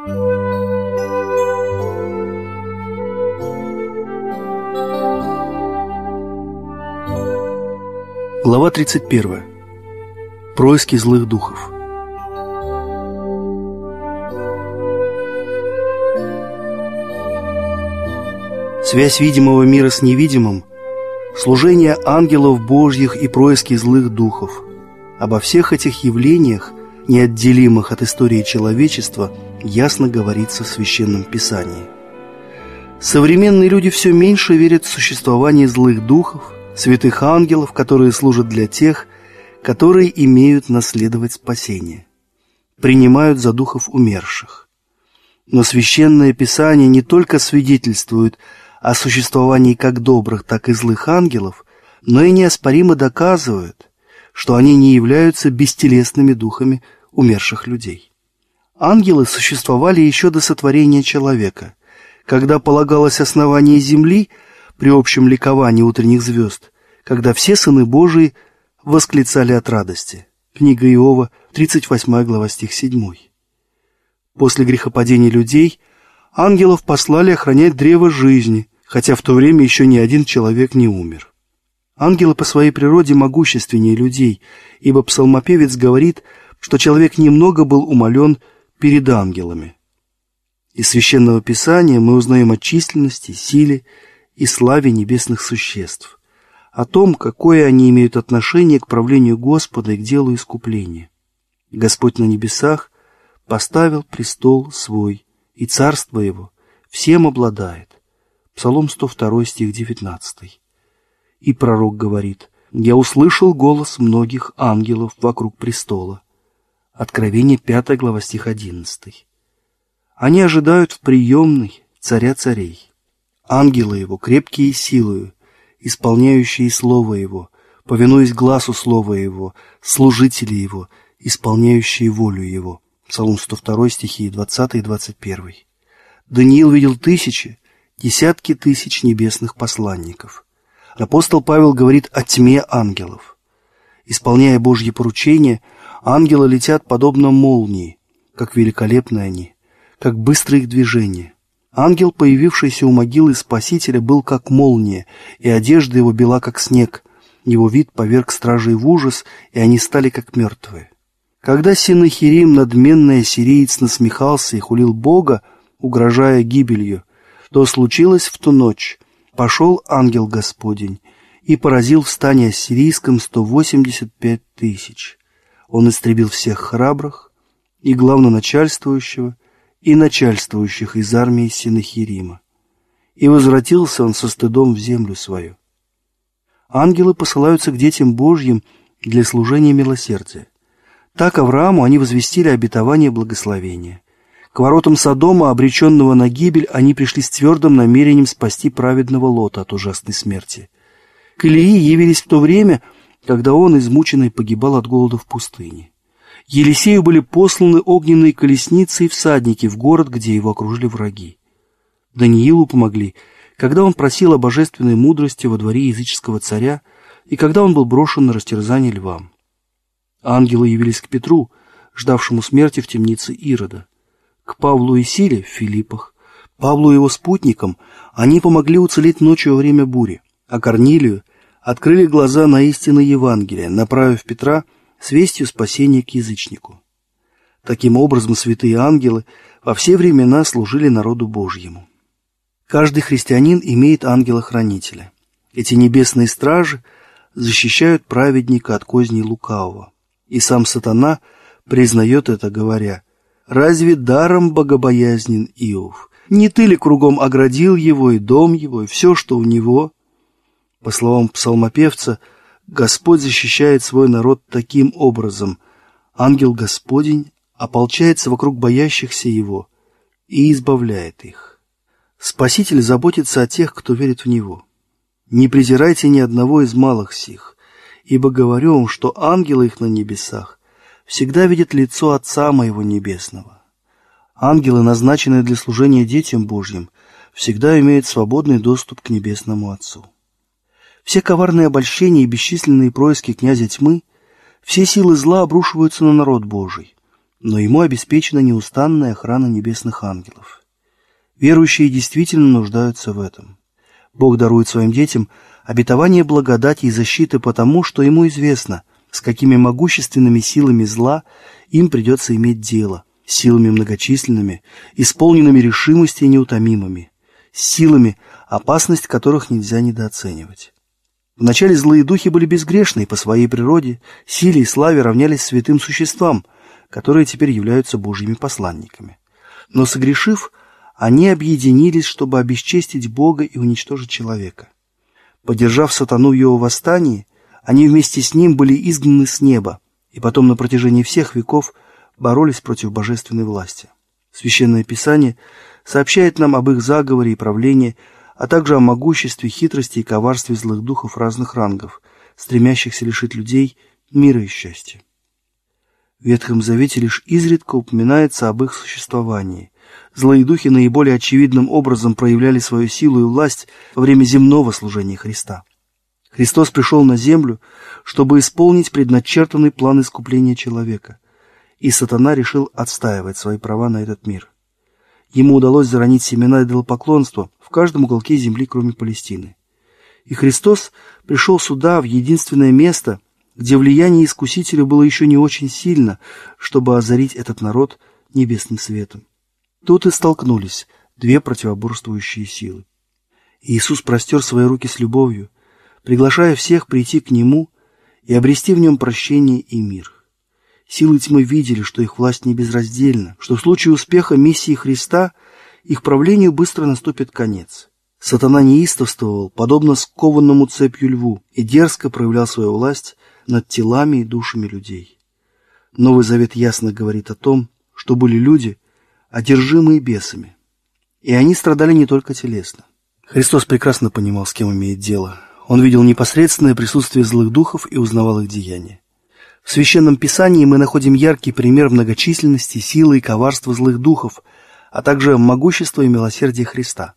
Глава 31. Происки злых духов. Связь видимого мира с невидимым, служение ангелов Божьих и происки злых духов. Обо всех этих явлениях, неотделимых от истории человечества, ясно говорится в Священном Писании. Современные люди все меньше верят в существование злых духов, святых ангелов, которые служат для тех, которые имеют наследовать спасение, принимают за духов умерших. Но Священное Писание не только свидетельствует о существовании как добрых, так и злых ангелов, но и неоспоримо доказывает, что они не являются бестелесными духами умерших людей. Ангелы существовали еще до сотворения человека, когда полагалось основание земли при общем ликовании утренних звезд, когда все сыны Божии восклицали от радости. Книга Иова, 38 глава, стих 7. После грехопадения людей ангелов послали охранять древо жизни, хотя в то время еще ни один человек не умер. Ангелы по своей природе могущественнее людей, ибо псалмопевец говорит, что человек немного был умален перед ангелами. Из Священного Писания мы узнаем о численности, силе и славе небесных существ, о том, какое они имеют отношение к правлению Господа и к делу искупления. Господь на небесах поставил престол свой, и царство его всем обладает. Псалом 102, стих 19. И пророк говорит: «Я услышал голос многих ангелов вокруг престола». Откровение 5 глава, стих 11. Они ожидают в приемной царя царей. Ангелы его, крепкие силою, исполняющие слово его, повинуясь гласу слова его, служители его, исполняющие волю его. Псалом 102, стихи 20 и 21. Даниил видел тысячи, десятки тысяч небесных посланников. Апостол Павел говорит о тьме ангелов. Исполняя Божьи поручения, ангелы летят подобно молнии, как великолепны они, как быстры их движения. Ангел, появившийся у могилы Спасителя, был как молния, и одежда его бела, как снег. Его вид поверг стражей в ужас, и они стали как мертвые. Когда Сеннахерим, надменный ассириец, насмехался и хулил Бога, угрожая гибелью, то случилось в ту ночь: пошел ангел Господень и поразил в стане ассирийском 185 тысяч. Он истребил всех храбрых, и главноначальствующего, и начальствующих из армии Сеннахерима. И возвратился он со стыдом в землю свою. Ангелы посылаются к детям Божьим для служения милосердия. Так Аврааму они возвестили обетование благословения. К воротам Содома, обреченного на гибель, они пришли с твердым намерением спасти праведного Лота от ужасной смерти. К Илии явились в то время, когда он, измученный, погибал от голода в пустыне. Елисею были посланы огненные колесницы и всадники в город, где его окружили враги. Даниилу помогли, когда он просил о божественной мудрости во дворе языческого царя и когда он был брошен на растерзание львам. Ангелы явились к Петру, ждавшему смерти в темнице Ирода, к Павлу и Силе в Филиппах. Павлу и его спутникам они помогли уцелеть ночью во время бури, а Корнилию открыли глаза на истины Евангелия, направив Петра с вестью спасения к язычнику. Таким образом, святые ангелы во все времена служили народу Божьему. Каждый христианин имеет ангела-хранителя. Эти небесные стражи защищают праведника от козней лукавого. И сам сатана признает это, говоря: «Разве даром богобоязнен Иов? Не ты ли кругом оградил его и дом его, и все, что у него?» По словам псалмопевца, Господь защищает свой народ таким образом: ангел Господень ополчается вокруг боящихся его и избавляет их. Спаситель заботится о тех, кто верит в Него. «Не презирайте ни одного из малых сих, ибо говорю вам, что ангелы их на небесах всегда видят лицо Отца моего Небесного». Ангелы, назначенные для служения детям Божьим, всегда имеют свободный доступ к Небесному Отцу. Все коварные обольщения и бесчисленные происки князя тьмы, все силы зла обрушиваются на народ Божий. но ему обеспечена неустанная охрана небесных ангелов. Верующие действительно нуждаются в этом. Бог дарует своим детям обетование благодати и защиты потому, что ему известно, с какими могущественными силами зла им придется иметь дело, силами многочисленными, исполненными решимости и неутомимыми, силами, опасность которых нельзя недооценивать. Вначале злые духи были безгрешны и по своей природе, силе и славе равнялись святым существам, которые теперь являются Божьими посланниками. Но согрешив, они объединились, чтобы обесчестить Бога и уничтожить человека. Поддержав сатану в его восстании, они вместе с ним были изгнаны с неба, и потом на протяжении всех веков боролись против божественной власти. Священное Писание сообщает нам об их заговоре и правлении, а также о могуществе, хитрости и коварстве злых духов разных рангов, стремящихся лишить людей мира и счастья. В Ветхом Завете лишь изредка упоминается об их существовании. Злые духи наиболее очевидным образом проявляли свою силу и власть во время земного служения Христа. Христос пришел на землю, чтобы исполнить предначертанный план искупления человека, и сатана решил отстаивать свои права на этот мир. Ему удалось заронить семена идолопоклонства в каждом уголке земли, кроме Палестины. И Христос пришел сюда, в единственное место, где влияние искусителя было еще не очень сильно, чтобы озарить этот народ небесным светом. Тут и столкнулись две противоборствующие силы. Иисус простер свои руки с любовью, приглашая всех прийти к Нему и обрести в Нем прощение и мир. Силы тьмы видели, что их власть не безраздельна, что в случае успеха миссии Христа их правлению быстро наступит конец. Сатана неистовствовал, подобно скованному цепью льву, и дерзко проявлял свою власть над телами и душами людей. Новый Завет ясно говорит о том, что были люди, одержимые бесами, и они страдали не только телесно. Христос прекрасно понимал, с кем имеет дело. Он видел непосредственное присутствие злых духов и узнавал их деяния. В Священном Писании мы находим яркий пример многочисленности, силы и коварства злых духов, а также могущества и милосердия Христа.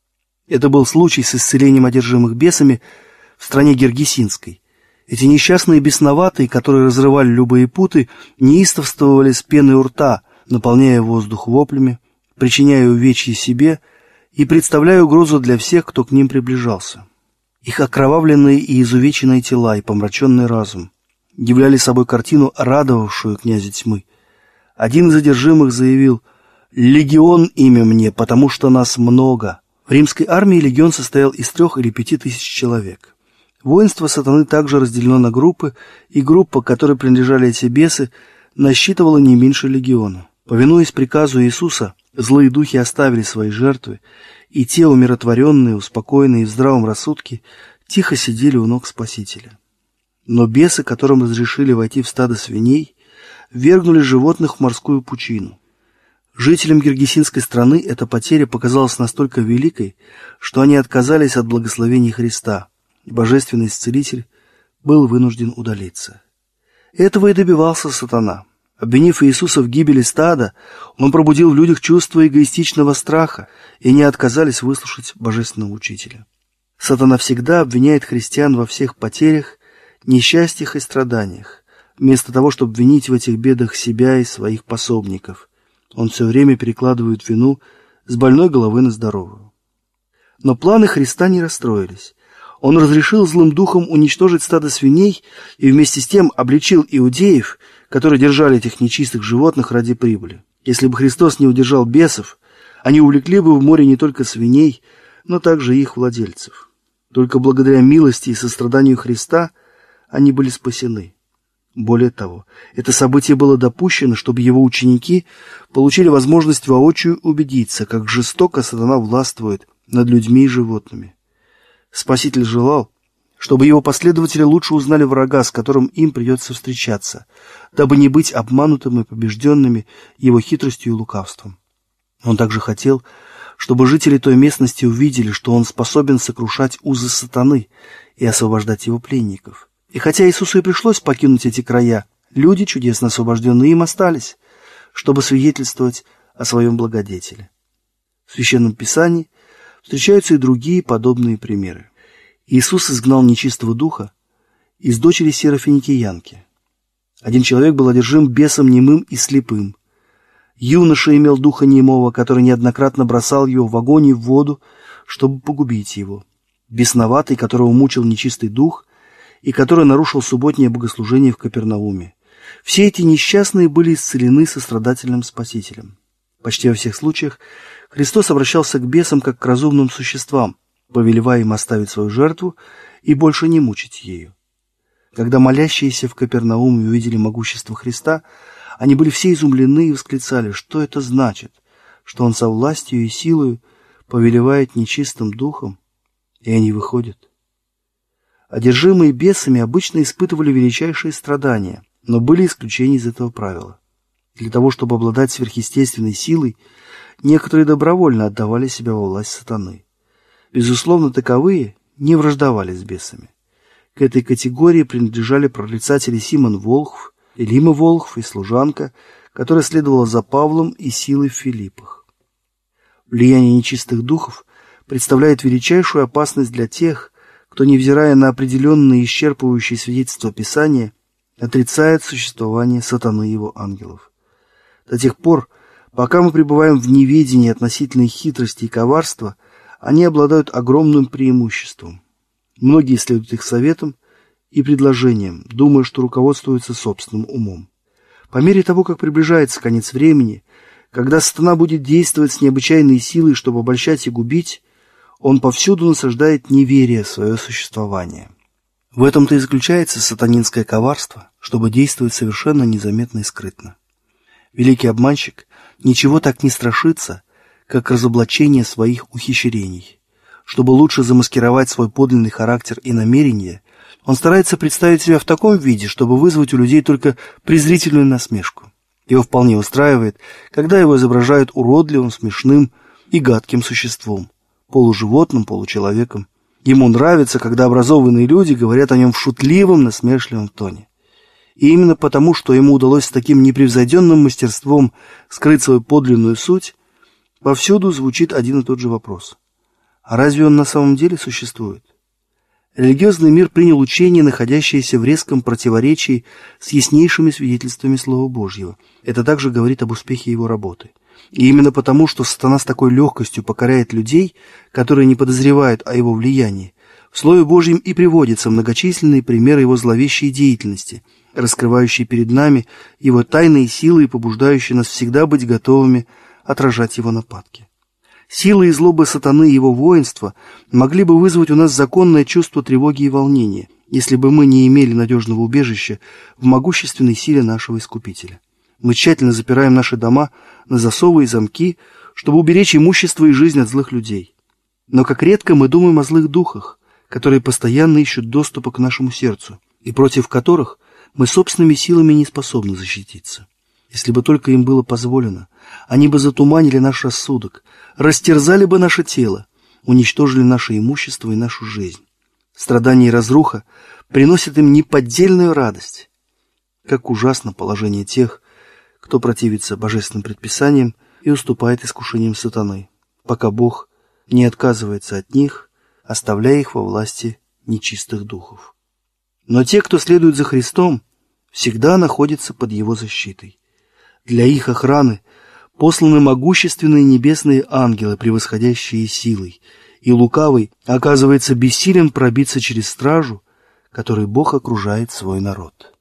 Это был случай с исцелением одержимых бесами в стране Гергесинской. Эти несчастные бесноватые, которые разрывали любые путы, неистовствовали с пеной у рта, наполняя воздух воплями, причиняя увечья себе и представляя угрозу для всех, кто к ним приближался. Их окровавленные и изувеченные тела и помраченный разум являли собой картину, радовавшую князя тьмы. Один из одержимых заявил: «Легион имя мне, потому что нас много». В римской армии легион состоял из 3 или 5 тысяч человек. Воинство сатаны также разделено на группы, и группа, которой принадлежали эти бесы, насчитывала не меньше легиона. Повинуясь приказу Иисуса, злые духи оставили свои жертвы, и те, умиротворенные, успокоенные и в здравом рассудке, тихо сидели у ног Спасителя. Но бесы, которым разрешили войти в стадо свиней, ввергнули животных в морскую пучину. Жителям Гергесинской страны эта потеря показалась настолько великой, что они отказались от благословений Христа, и божественный исцелитель был вынужден удалиться. Этого и добивался сатана. Обвинив Иисуса в гибели стада, он пробудил в людях чувство эгоистичного страха, и они отказались выслушать божественного учителя. Сатана всегда обвиняет христиан во всех потерях, несчастьях и страданиях, вместо того, чтобы обвинить в этих бедах себя и своих пособников. Он все время перекладывает вину с больной головы на здоровую. Но планы Христа не расстроились. Он разрешил злым духам уничтожить стадо свиней и вместе с тем обличил иудеев, которые держали этих нечистых животных ради прибыли. Если бы Христос не удержал бесов, они увлекли бы в море не только свиней, но также и их владельцев. Только благодаря милости и состраданию Христа они были спасены. Более того, это событие было допущено, чтобы его ученики получили возможность воочию убедиться, как жестоко сатана властвует над людьми и животными. Спаситель желал, чтобы его последователи лучше узнали врага, с которым им придется встречаться, дабы не быть обманутыми и побежденными его хитростью и лукавством. Он также хотел, чтобы жители той местности увидели, что он способен сокрушать узы сатаны и освобождать его пленников. И хотя Иисусу и пришлось покинуть эти края, люди, чудесно освобожденные им, остались, чтобы свидетельствовать о своем благодетеле. В Священном Писании встречаются и другие подобные примеры. Иисус изгнал нечистого духа из дочери Серафиникиянки. Один человек был одержим бесом немым и слепым. Юноша имел духа немого, который неоднократно бросал его в огонь и в воду, чтобы погубить его. Бесноватый, которого мучил нечистый дух, и который нарушил субботнее богослужение в Капернауме. Все эти несчастные были исцелены сострадательным Спасителем. Почти во всех случаях Христос обращался к бесам как к разумным существам, повелевая им оставить свою жертву и больше не мучить ею. Когда молящиеся в Капернауме увидели могущество Христа, они были все изумлены и восклицали: что это значит, что Он со властью и силою повелевает нечистым духом, и они выходят. Одержимые бесами обычно испытывали величайшие страдания, но были исключения из этого правила. Для того, чтобы обладать сверхъестественной силой, некоторые добровольно отдавали себя во власть сатаны. Безусловно, таковые не враждовали с бесами. К этой категории принадлежали прорицатели Симон Волхв, Элима Волхв и служанка, которая следовала за Павлом и силой в Филиппах. Влияние нечистых духов представляет величайшую опасность для тех, кто, невзирая на определенные исчерпывающие свидетельства Писания, отрицает существование сатаны и его ангелов. До тех пор, пока мы пребываем в неведении относительно их хитрости и коварства, они обладают огромным преимуществом. Многие следуют их советам и предложениям, думая, что руководствуются собственным умом. По мере того, как приближается конец времени, когда сатана будет действовать с необычайной силой, чтобы обольщать и губить, он повсюду насаждает неверие в свое существование. В этом-то и заключается сатанинское коварство, чтобы действовать совершенно незаметно и скрытно. Великий обманщик ничего так не страшится, как разоблачение своих ухищрений. Чтобы лучше замаскировать свой подлинный характер и намерения, он старается представить себя в таком виде, чтобы вызвать у людей только презрительную насмешку. Его вполне устраивает, когда его изображают уродливым, смешным и гадким существом, полуживотным, получеловеком. Ему нравится, когда образованные люди говорят о нем в шутливом, насмешливом тоне. И именно потому, что ему удалось с таким непревзойденным мастерством скрыть свою подлинную суть, повсюду звучит один и тот же вопрос. А разве он на самом деле существует? Религиозный мир принял учение, находящееся в резком противоречии с яснейшими свидетельствами Слова Божьего. Это также говорит об успехе его работы. И именно потому, что сатана с такой легкостью покоряет людей, которые не подозревают о его влиянии, в Слове Божьем и приводятся многочисленные примеры его зловещей деятельности, раскрывающие перед нами его тайные силы и побуждающие нас всегда быть готовыми отражать его нападки. Силы и злоба сатаны и его воинства могли бы вызвать у нас законное чувство тревоги и волнения, если бы мы не имели надежного убежища в могущественной силе нашего Искупителя. Мы тщательно запираем наши дома на засовы и замки, чтобы уберечь имущество и жизнь от злых людей. Но как редко мы думаем о злых духах, которые постоянно ищут доступа к нашему сердцу, и против которых мы собственными силами не способны защититься. Если бы только им было позволено, они бы затуманили наш рассудок, растерзали бы наше тело, уничтожили наше имущество и нашу жизнь. Страдания и разруха приносят им неподдельную радость. Как ужасно положение тех, кто противится божественным предписаниям и уступает искушениям сатаны, пока Бог не отказывается от них, оставляя их во власти нечистых духов. Но те, кто следует за Христом, всегда находятся под Его защитой. Для их охраны посланы могущественные небесные ангелы, превосходящие силой, и лукавый оказывается бессилен пробиться через стражу, которой Бог окружает свой народ.